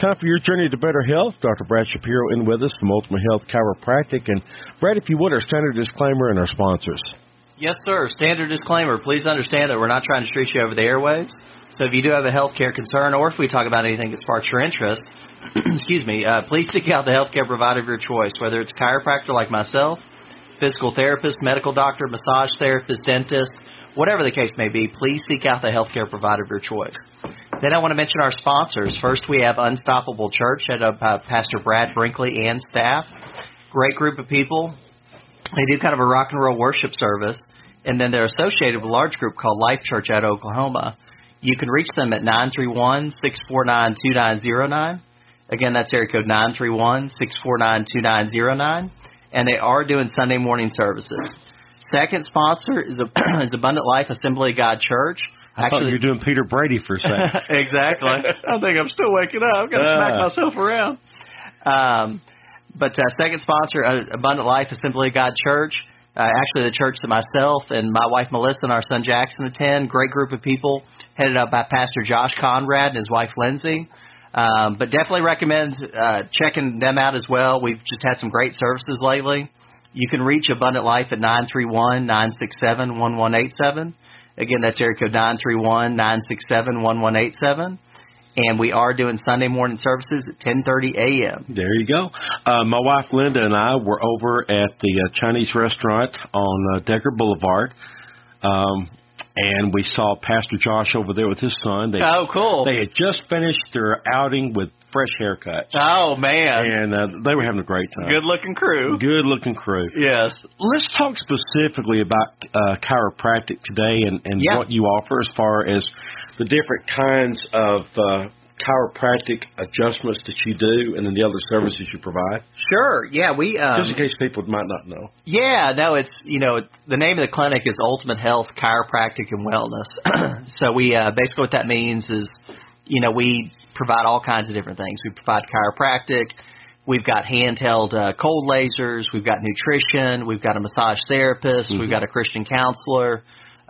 time for your journey to better health. Dr. Brad Shapiro in with us from Ultimate Health Chiropractic. And, Brad, if you would, our standard disclaimer and our sponsors. Yes, sir. Standard disclaimer. Please understand that we're not trying to street you over the airwaves. So if you do have a healthcare concern, or if we talk about anything that sparks your interest, excuse me, please seek out the healthcare provider of your choice, whether it's a chiropractor like myself, physical therapist, medical doctor, massage therapist, dentist, whatever the case may be. Please seek out the healthcare provider of your choice. Then I want to mention our sponsors. First, we have Unstoppable Church, headed up by Pastor Brad Brinkley and staff. Great group of people. They do kind of a rock and roll worship service, and then they're associated with a large group called Life Church out of Oklahoma. You can reach them at 931-649-2909. Again, that's area code 931-649-2909, and they are doing Sunday morning services. Second sponsor is Abundant Life Assembly of God Church. I thought you were doing Peter Brady for a second. Exactly. I think I'm still waking up. I've got to smack myself around. But second sponsor, Abundant Life Assembly of God Church. Actually, the church that myself and my wife Melissa and our son Jackson attend. Great group of people, headed up by Pastor Josh Conrad and his wife Lindsay. But definitely recommend checking them out as well. We've just had some great services lately. You can reach Abundant Life at 931-967-1187. Again, that's area code 931-967-1187. And we are doing Sunday morning services at 10:30 a.m. There you go. My wife Linda and I were over at the Chinese restaurant on Decker Boulevard. And we saw Pastor Josh over there with his son. Cool. They had just finished their outing with fresh haircuts. Oh, man. And they were having a great time. Good-looking crew. Good-looking crew. Yes. Let's talk specifically about chiropractic today and what you offer as far as the different kinds of chiropractic adjustments that you do and then the other services you provide. Sure. Yeah, we just in case people might not know. Yeah, no, it's the name of the clinic is Ultimate Health Chiropractic and Wellness. So we basically what that means is we provide all kinds of different things. We provide chiropractic. We've got handheld cold lasers. We've got nutrition. We've got a massage therapist. Mm-hmm. We've got a Christian counselor.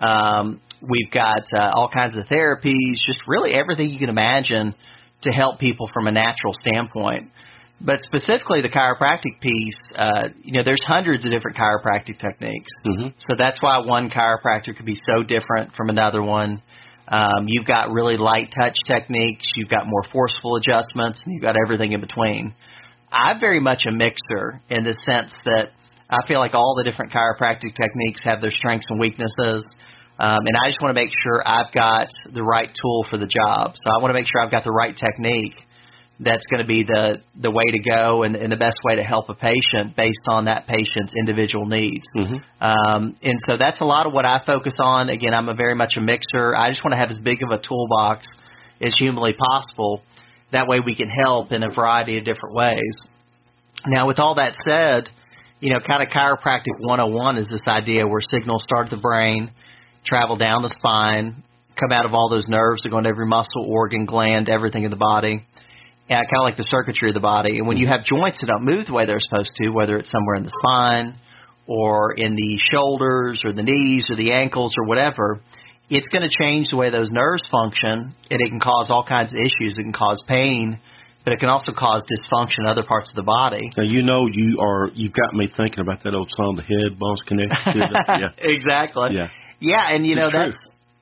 We've got all kinds of therapies, just really everything you can imagine to help people from a natural standpoint. But specifically the chiropractic piece, there's hundreds of different chiropractic techniques. Mm-hmm. So that's why one chiropractor could be so different from another one. You've got really light touch techniques. You've got more forceful adjustments, and you've got everything in between. I'm very much a mixer in the sense that I feel like all the different chiropractic techniques have their strengths and weaknesses. And I just want to make sure I've got the right tool for the job. So I want to make sure I've got the right technique that's going to be the way to go and the best way to help a patient based on that patient's individual needs. Mm-hmm. And so that's a lot of what I focus on. Again, I'm very much a mixer. I just want to have as big of a toolbox as humanly possible. That way we can help in a variety of different ways. Now, with all that said, kind of chiropractic 101 is this idea where signals start at the brain, travel down the spine, come out of all those nerves that go into every muscle, organ, gland, everything in the body, and kind of like the circuitry of the body. And when you have joints that don't move the way they're supposed to, whether it's somewhere in the spine or in the shoulders or the knees or the ankles or whatever, it's going to change the way those nerves function, and it can cause all kinds of issues. It can cause pain, but it can also cause dysfunction in other parts of the body. Now, you've got me thinking about that old song, The Head Bones Connected to the, yeah. Exactly. Yeah. Yeah, and that's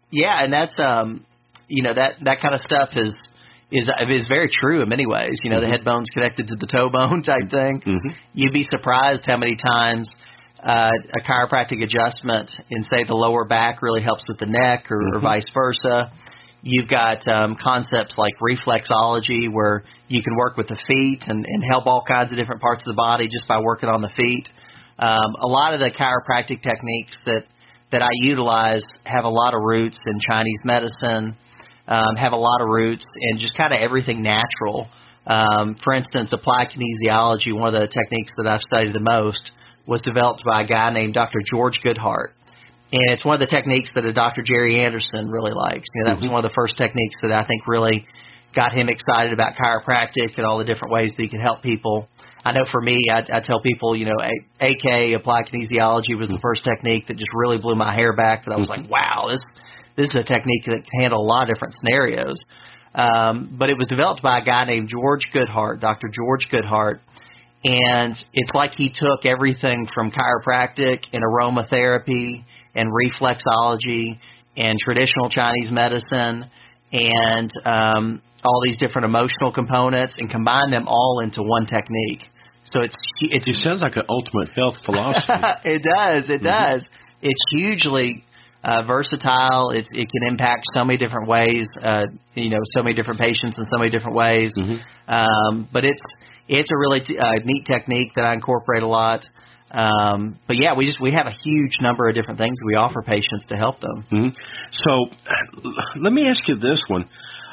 that kind of stuff is very true in many ways. Mm-hmm. The head bone's connected to the toe bone type thing. Mm-hmm. You'd be surprised how many times a chiropractic adjustment in, say, the lower back really helps with the neck or vice versa. You've got concepts like reflexology where you can work with the feet and help all kinds of different parts of the body just by working on the feet. A lot of the chiropractic techniques that I utilize have a lot of roots in Chinese medicine, have a lot of roots in just kind of everything natural. For instance, applied kinesiology, one of the techniques that I've studied the most, was developed by a guy named Dr. George Goodhart. And it's one of the techniques that a Dr. Jerry Anderson really likes. That was one of the first techniques that I think really got him excited about chiropractic and all the different ways that he could help people. I know for me, I tell people, AK, applied kinesiology, was the first technique that just really blew my hair back, that I was like, wow, this is a technique that can handle a lot of different scenarios. But it was developed by a guy named George Goodhart, Dr. George Goodhart. And it's like he took everything from chiropractic and aromatherapy and reflexology and traditional Chinese medicine and all these different emotional components and combined them all into one technique. So it sounds like an ultimate health philosophy. It does. It's hugely versatile. It can impact so many different ways. So many different patients in so many different ways. But it's a really neat technique that I incorporate a lot. But yeah, we have a huge number of different things that we offer patients to help them. So let me ask you this one.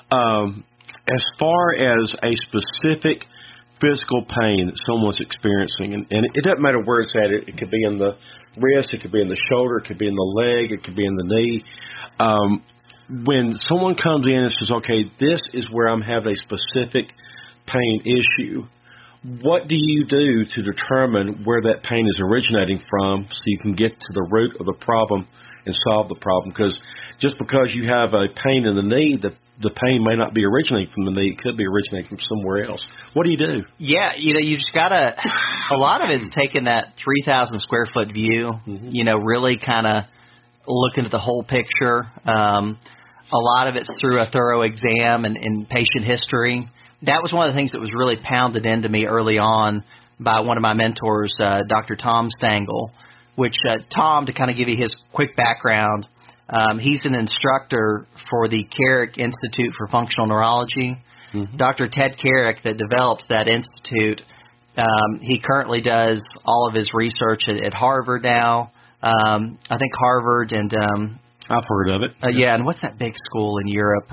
As far as a specific physical pain that someone's experiencing, and it doesn't matter where it's at. It could be in the wrist, it could be in the shoulder, it could be in the leg, it could be in the knee. When someone comes in and says, okay, this is where I'm having a specific pain issue, what do you do to determine where that pain is originating from so you can get to the root of the problem and solve the problem? Because just because you have a pain in the knee, the pain may not be originating from the knee. It could be originating from somewhere else. What do you do? Yeah, you just got to – a lot of it's taking that 3,000 square foot view, really kind of looking at the whole picture. A lot of it's through a thorough exam and patient history. That was one of the things that was really pounded into me early on by one of my mentors, Dr. Tom Stangl, which Tom, to kind of give you his quick background, he's an instructor for the Carrick Institute for Functional Neurology. Dr. Ted Carrick, that developed that institute, he currently does all of his research at Harvard now. I think Harvard and I've heard of it. Yeah, and what's that big school in Europe?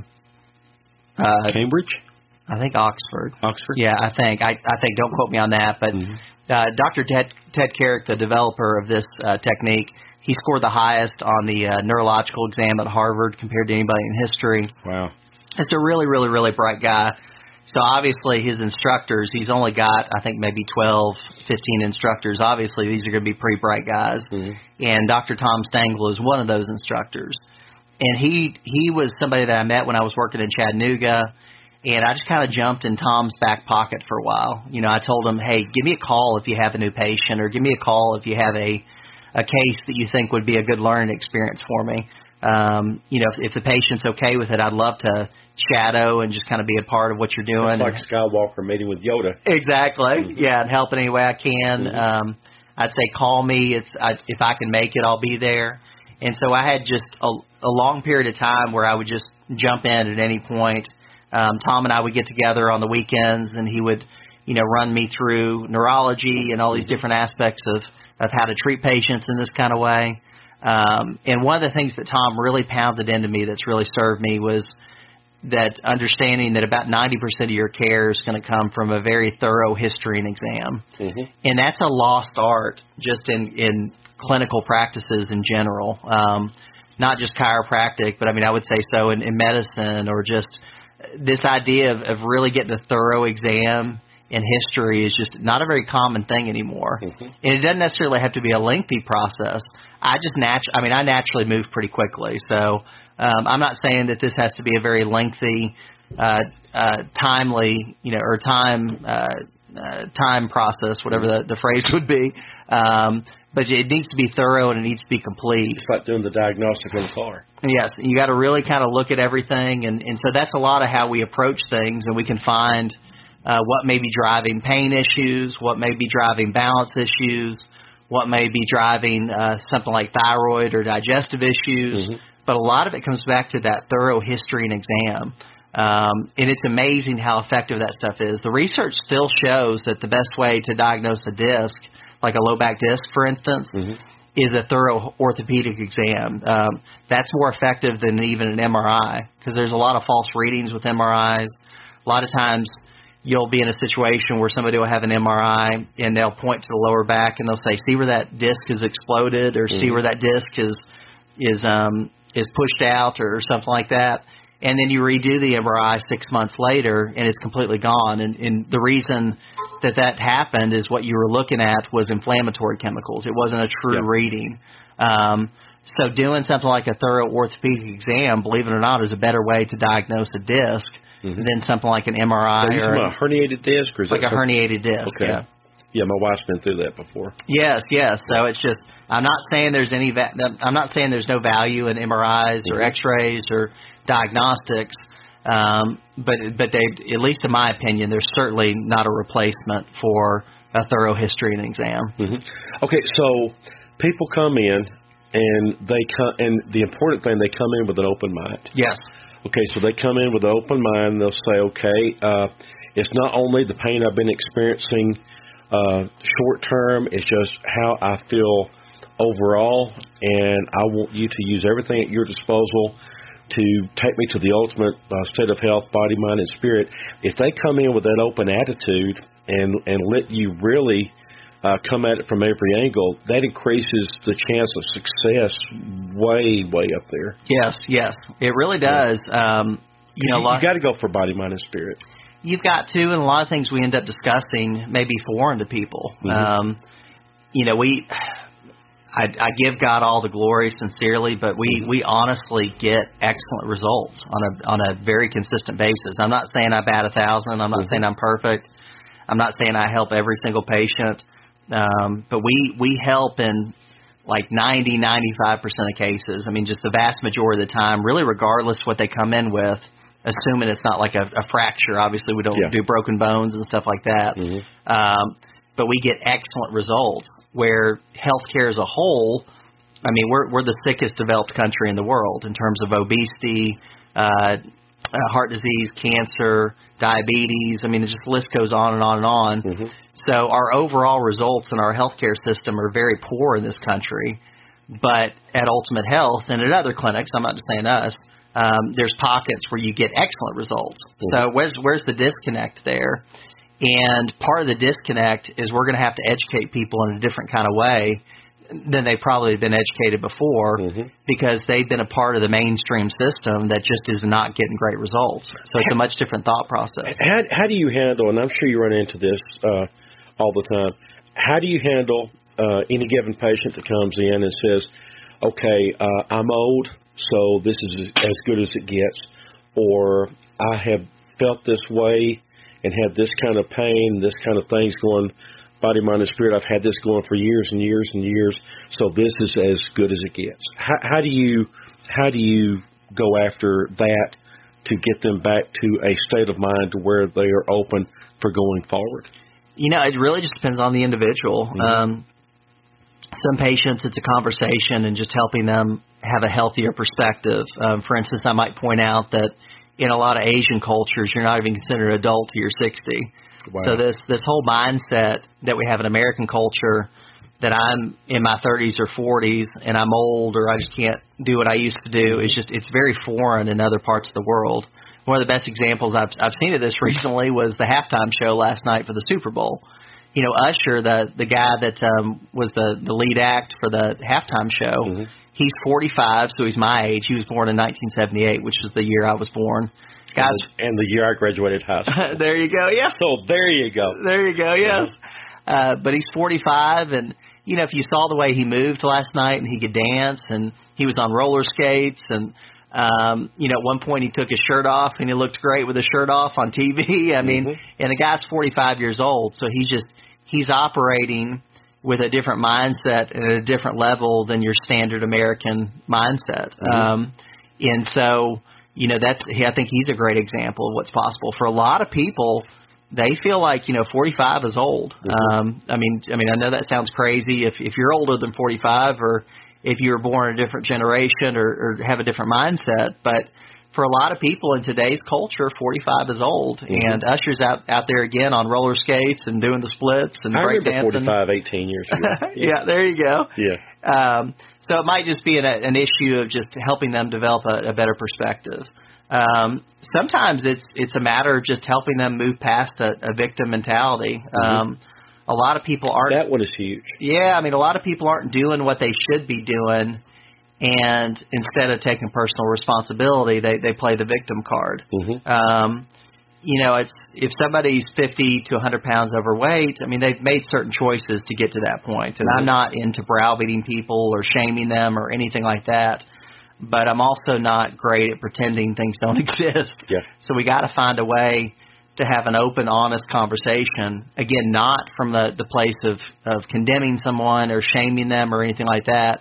Cambridge? I think Oxford. Oxford? Yeah, I think. Don't quote me on that, but Dr. Ted Carrick, the developer of this technique, he scored the highest on the neurological exam at Harvard compared to anybody in history. Wow. It's a really, really, really bright guy. So obviously his instructors, he's only got, I think, maybe 12, 15 instructors. Obviously these are going to be pretty bright guys. And Dr. Tom Stangl is one of those instructors. And he was somebody that I met when I was working in Chattanooga. And I just kind of jumped in Tom's back pocket for a while. I told him, hey, give me a call if you have a new patient, or give me a call if you have a case that you think would be a good learning experience for me. If the patient's okay with it, I'd love to shadow and just kind of be a part of what you're doing. It's like Skywalker meeting with Yoda. Exactly. Yeah, and help in any way I can. I'd say call me. If I can make it, I'll be there. And so I had just a long period of time where I would just jump in at any point. Tom and I would get together on the weekends, and he would, run me through neurology and all these different aspects of how to treat patients in this kind of way. And one of the things that Tom really pounded into me that's really served me was that understanding that about 90% of your care is going to come from a very thorough history and exam. And that's a lost art just in clinical practices in general, not just chiropractic, but I would say so in medicine, or just this idea of really getting a thorough exam in history is just not a very common thing anymore. And it doesn't necessarily have to be a lengthy process. I naturally move pretty quickly. So I'm not saying that this has to be a very lengthy, timely, or time process, whatever the phrase would be. But it needs to be thorough and it needs to be complete. It's like doing the diagnostic on the car. Yes, you got to really kind of look at everything, and so that's a lot of how we approach things, and we can find what may be driving pain issues, what may be driving balance issues, what may be driving something like thyroid or digestive issues. But a lot of it comes back to that thorough history and exam. And it's amazing how effective that stuff is. The research still shows that the best way to diagnose a disc, like a low back disc, for instance, is a thorough orthopedic exam. That's more effective than even an MRI, because there's a lot of false readings with MRIs. A lot of times you'll be in a situation where somebody will have an MRI and they'll point to the lower back and they'll say, see where that disc has exploded, or see where that disc is pushed out, or something like that. And then you redo the MRI 6 months later and it's completely gone. And the reason that happened is what you were looking at was inflammatory chemicals. It wasn't a true reading. So doing something like a thorough orthopedic exam, believe it or not, is a better way to diagnose a disc than something like an MRI or a herniated disc, or is like a herniated disc. Okay. Yeah, my wife's been through that before. Yes. So it's just, I'm not saying there's I'm not saying there's no value in MRIs or X-rays or diagnostics, but they, at least in my opinion, there's certainly not a replacement for a thorough history and exam. Okay, so people come in. And the important thing, they come in with an open mind. Yes. Okay, so they come in with an open mind. They'll say, okay, it's not only the pain I've been experiencing short term, it's just how I feel overall, and I want you to use everything at your disposal to take me to the ultimate state of health, body, mind, and spirit. If they come in with that open attitude and let you really come at it from every angle, that increases the chance of success way, way up there. Yes, it really does. You got to go for body, mind, and spirit. You've got to, and a lot of things we end up discussing may be foreign to people. I give God all the glory sincerely, but we honestly get excellent results on a very consistent basis. I'm not saying I bat 1,000. I'm not saying I'm perfect. I'm not saying I help every single patient. But we help in like 90-95% of cases. I mean, just the vast majority of the time, really regardless what they come in with, assuming it's not like a fracture. Obviously, we don't do broken bones and stuff like that. But we get excellent results where healthcare as a whole, I mean, we're the sickest developed country in the world in terms of obesity, heart disease, cancer, diabetes. I mean, the list goes on and on and on. So our overall results in our healthcare system are very poor in this country. But at Ultimate Health and at other clinics, I'm not just saying us, there's pockets where you get excellent results. So where's the disconnect there? And part of the disconnect is we're going to have to educate people in a different kind of way than they've probably been educated before because they've been a part of the mainstream system that just is not getting great results. So it's a much different thought process. How do you handle, and I'm sure you run into this all the time, how do you handle any given patient that comes in and says, okay, I'm old, so this is as good as it gets, or I have felt this way and had this kind of pain, this kind of things going body, mind, and spirit. I've had this going for years and years and years, so this is as good as it gets. How do you go after that to get them back to a state of mind to where they are open for going forward? It really just depends on the individual. Some patients, it's a conversation and just helping them have a healthier perspective. For instance, I might point out that in a lot of Asian cultures, you're not even considered an adult till you're 60. Wow. So this whole mindset that we have in American culture that I'm in my 30s or 40s and I'm old or I just can't do what I used to do is it's very foreign in other parts of the world. One of the best examples I've seen of this recently was the halftime show last night for the Super Bowl. Usher, the guy that was the lead act for the halftime show, he's 45, so he's my age. He was born in 1978, which was the year I was born. Guys, and the year I graduated high school. There you go. Yeah. So there you go. There you go. Yes. But he's 45, and if you saw the way he moved last night, and he could dance, and he was on roller skates, and at one point he took his shirt off, and he looked great with his shirt off on TV. I mean, and the guy's 45 years old, so he's operating with a different mindset and at a different level than your standard American mindset. And so. I think he's a great example of what's possible. For a lot of people, they feel like, 45 is old. I know that sounds crazy if you're older than 45 or if you were born in a different generation or have a different mindset. But for a lot of people in today's culture, 45 is old. And Usher's out there again on roller skates and doing the splits and breakdancing. I remember 45, 18 years ago. Yeah, there you go. Yeah. So it might just be an issue of just helping them develop a better perspective. Sometimes it's a matter of just helping them move past a victim mentality. A lot of people aren't. That one is huge. Yeah, a lot of people aren't doing what they should be doing, and instead of taking personal responsibility, they play the victim card. it's if somebody's 50 to 100 pounds overweight, I mean, they've made certain choices to get to that point. And I'm not into browbeating people or shaming them or anything like that. But I'm also not great at pretending things don't exist. Yeah. So we got to find a way to have an open, honest conversation. Again, not from the place of condemning someone or shaming them or anything like that.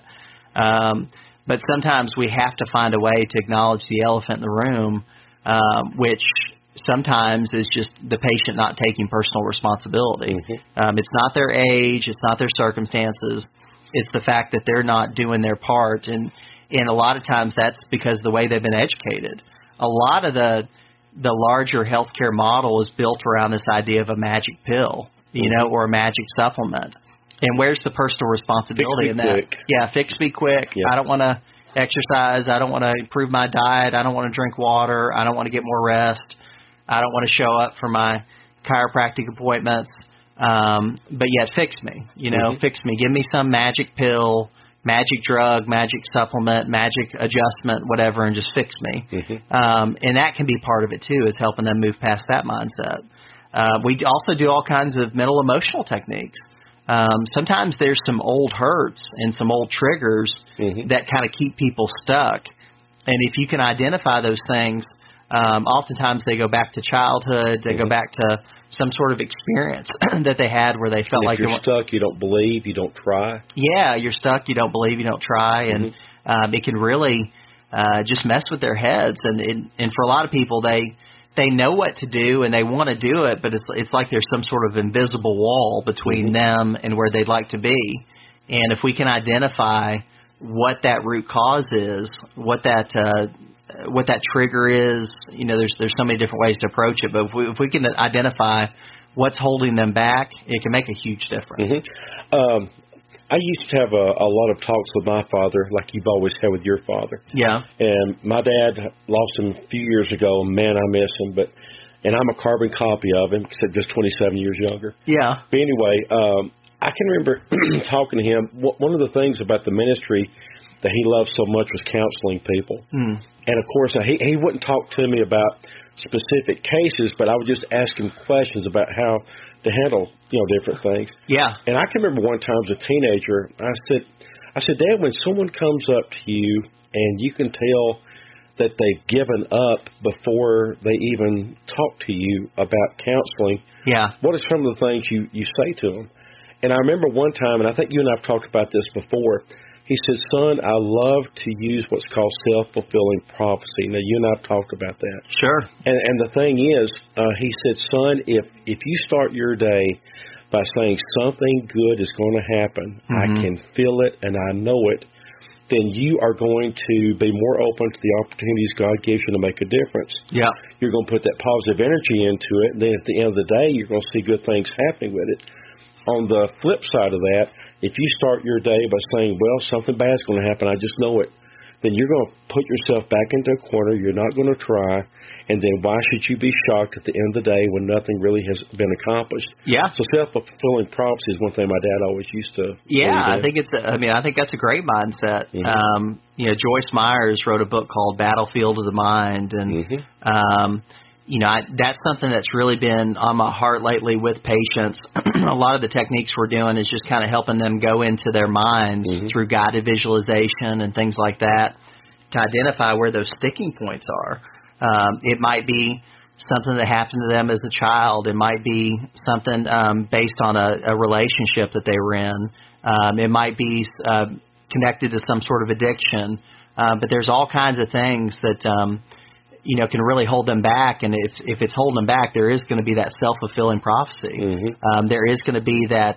But sometimes we have to find a way to acknowledge the elephant in the room, which sometimes is just the patient not taking personal responsibility. It's not their age. It's not their circumstances. It's the fact that they're not doing their part. And a lot of times that's because of the way they've been educated. A lot of the larger healthcare model is built around this idea of a magic pill, or a magic supplement. And where's the personal responsibility in that? Quick. Yeah, fix me quick. Yeah. I don't want to exercise. I don't want to improve my diet. I don't want to drink water. I don't want to get more rest. I don't want to show up for my chiropractic appointments. But yet fix me, fix me. Give me some magic pill, magic drug, magic supplement, magic adjustment, whatever, and just fix me. And that can be part of it, too, is helping them move past that mindset. We also do all kinds of mental emotional techniques. Sometimes there's some old hurts and some old triggers that kind of keep people stuck. And if you can identify those things, oftentimes they go back to childhood. They go back to some sort of experience that they had where they felt like you're stuck, you don't believe, you don't try. Yeah, you're stuck, you don't believe, you don't try. And it can really just mess with their heads. And for a lot of people, they know what to do and they want to do it, but it's like there's some sort of invisible wall between them and where they'd like to be. And if we can identify what that root cause is, what that trigger is, there's so many different ways to approach it. But if we can identify what's holding them back, it can make a huge difference. I used to have a lot of talks with my father, like you've always had with your father. Yeah. And my dad lost him a few years ago. Man, I miss him. And I'm a carbon copy of him, except just 27 years younger. Yeah. But anyway, I can remember talking to him. One of the things about the ministry that he loved so much was counseling people. And, of course, he wouldn't talk to me about specific cases, but I would just ask him questions about how to handle, different things. Yeah. And I can remember one time as a teenager, I said, Dad, when someone comes up to you and you can tell that they've given up before they even talk to you about counseling, what are some of the things you say to them? And I remember one time, and I think you and I have talked about this before, he said, son, I love to use what's called self-fulfilling prophecy. Now, you and I have talked about that. Sure. And the thing is, he said, son, if you start your day by saying something good is going to happen, I can feel it and I know it, then you are going to be more open to the opportunities God gives you to make a difference. Yeah. You're going to put that positive energy into it, and then at the end of the day, you're going to see good things happening with it. On the flip side of that, if you start your day by saying, well, something bad is going to happen, I just know it, then you're going to put yourself back into a corner. You're not going to try. And then why should you be shocked at the end of the day when nothing really has been accomplished? Yeah. So self-fulfilling prophecy is one thing my dad always used to. Yeah, I think that's a great mindset. Joyce Myers wrote a book called Battlefield of the Mind, and that's something that's really been on my heart lately with patients. A lot of the techniques we're doing is just kind of helping them go into their minds through guided visualization and things like that to identify where those sticking points are. It might be something that happened to them as a child. It might be something based on a relationship that they were in. It might be connected to some sort of addiction. But there's all kinds of things that can really hold them back. And if it's holding them back, there is going to be that self-fulfilling prophecy. There is going to be that,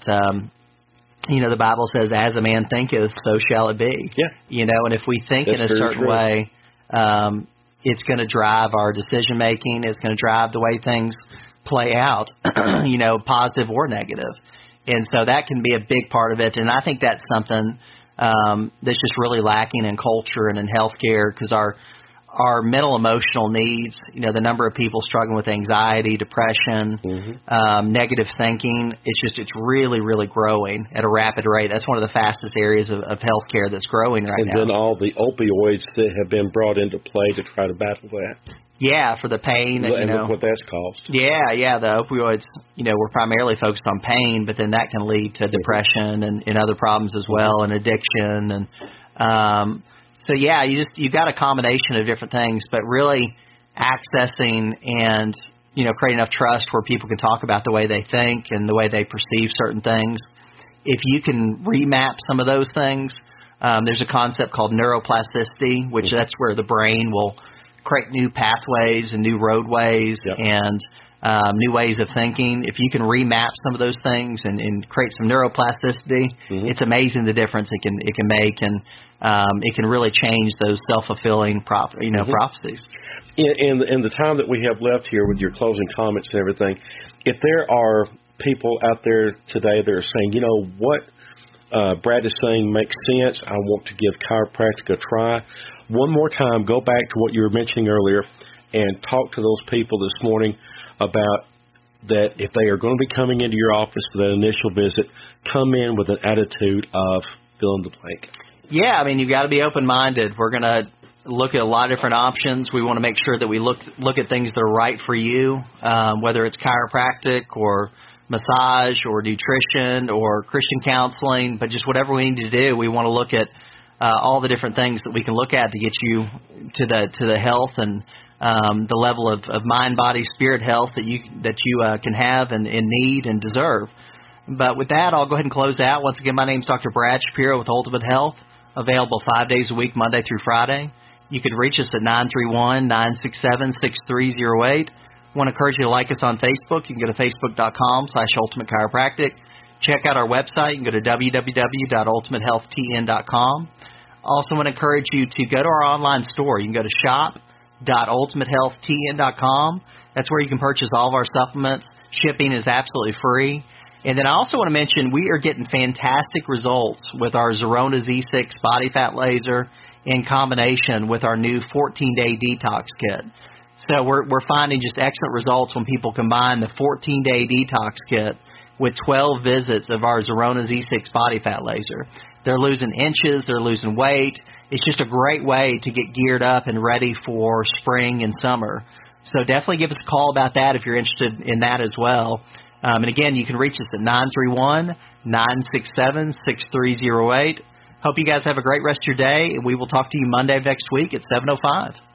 the Bible says, as a man thinketh, so shall it be. Yeah. And if we think in a certain way, it's going to drive our decision-making. It's going to drive the way things play out, positive or negative. And so that can be a big part of it. And I think that's something that's just really lacking in culture and in healthcare, because our mental emotional needs, the number of people struggling with anxiety, depression, negative thinking, it's really, really growing at a rapid rate. That's one of the fastest areas of healthcare that's growing right now. And then all the opioids that have been brought into play to try to battle that. Yeah, for the pain. And look what that's caused. Yeah, the opioids, we're primarily focused on pain, but then that can lead to depression and other problems as well, and addiction. And so, you've got a combination of different things, but really accessing and, creating enough trust where people can talk about the way they think and the way they perceive certain things. If you can remap some of those things, there's a concept called neuroplasticity, which that's where the brain will create new pathways and new roadways and new ways of thinking. If you can remap some of those things and create some neuroplasticity, it's amazing the difference it can make, and it can really change those self-fulfilling prophecies. In the time that we have left here with your closing comments and everything, if there are people out there today that are saying, what Brad is saying makes sense, I want to give chiropractic a try. One more time, go back to what you were mentioning earlier and talk to those people this morning about that if they are going to be coming into your office for that initial visit, come in with an attitude of fill in the blank. Yeah, you've got to be open-minded. We're going to look at a lot of different options. We want to make sure that we look at things that are right for you, whether it's chiropractic or massage or nutrition or Christian counseling, but just whatever we need to do, we want to look at all the different things that we can look at to get you to the health and the level of mind, body, spirit health that you can have and need and deserve. But with that, I'll go ahead and close out. Once again, my name is Dr. Brad Shapiro with Ultimate Health, available 5 days a week, Monday through Friday. You can reach us at 931-967-6308. I want to encourage you to like us on Facebook. You can go to facebook.com/Ultimate Chiropractic. Check out our website. You can go to www.ultimatehealthtn.com. Also want to encourage you to go to our online store. You can go to shop.ultimatehealthtn.com. That's where you can purchase all of our supplements. Shipping is absolutely free. And then I also want to mention we are getting fantastic results with our Zerona Z6 body fat laser in combination with our new 14-day detox kit. So we're finding just excellent results when people combine the 14-day detox kit with 12 visits of our Zerona Z6 body fat laser. They're losing inches, they're losing weight. It's just a great way to get geared up and ready for spring and summer. So definitely give us a call about that if you're interested in that as well. And again, you can reach us at 931-967-6308. Hope you guys have a great rest of your day, and we will talk to you Monday of next week at 7:05.